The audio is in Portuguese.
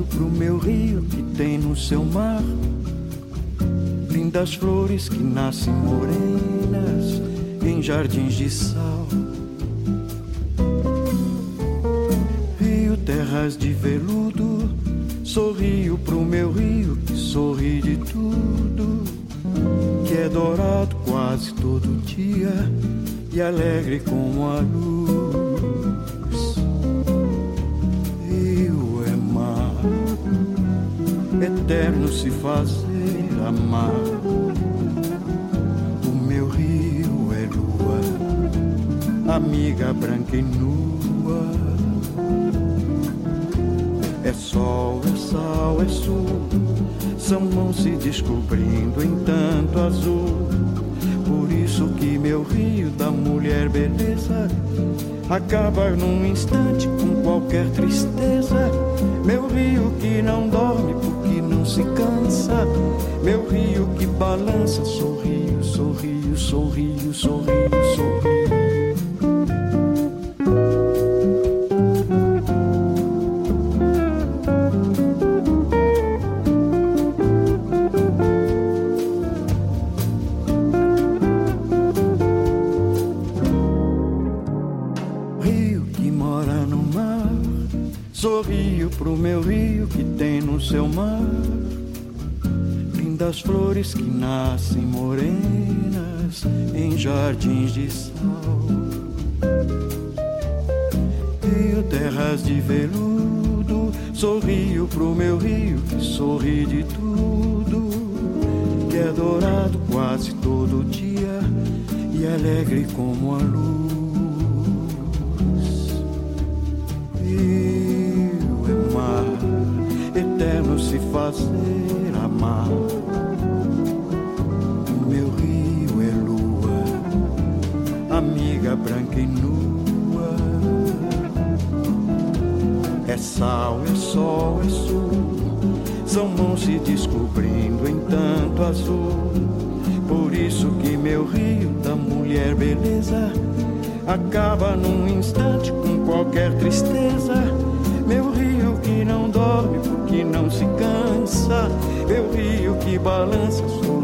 pro meu rio que tem no seu mar lindas flores que nascem morenas em jardins de sal. Rio, terras de veludo, sorrio pro meu rio que sorri de tudo, que é dourado quase todo dia e alegre como a luz. Rio é mar, eterno se fazer amar. O meu rio é lua, amiga branca e nua. É sol, é sal, é sul, são mãos se descobrindo em tanto azul. Por isso que meu rio da mulher beleza acaba num instante com qualquer tristeza. Meu rio que não dorme porque não se cansa, meu rio que balança, sorrio, sorrio, sorrio, sorrio, sorrio. Sorrio pro meu rio que tem no seu mar lindas flores que nascem morenas em jardins de sal. Rio, terras de veludo, sorrio pro meu rio que sorri de tudo, que é dourado quase todo dia e alegre como a luz. Eterno se fazer amar. Meu rio é lua, amiga branca e nua. É sal, é sol, é sul, são mãos se descobrindo em tanto azul. Por isso que meu rio da mulher beleza acaba num instante com qualquer tristeza. Meu rio que não dorme porque não se cansa, meu rio que balança,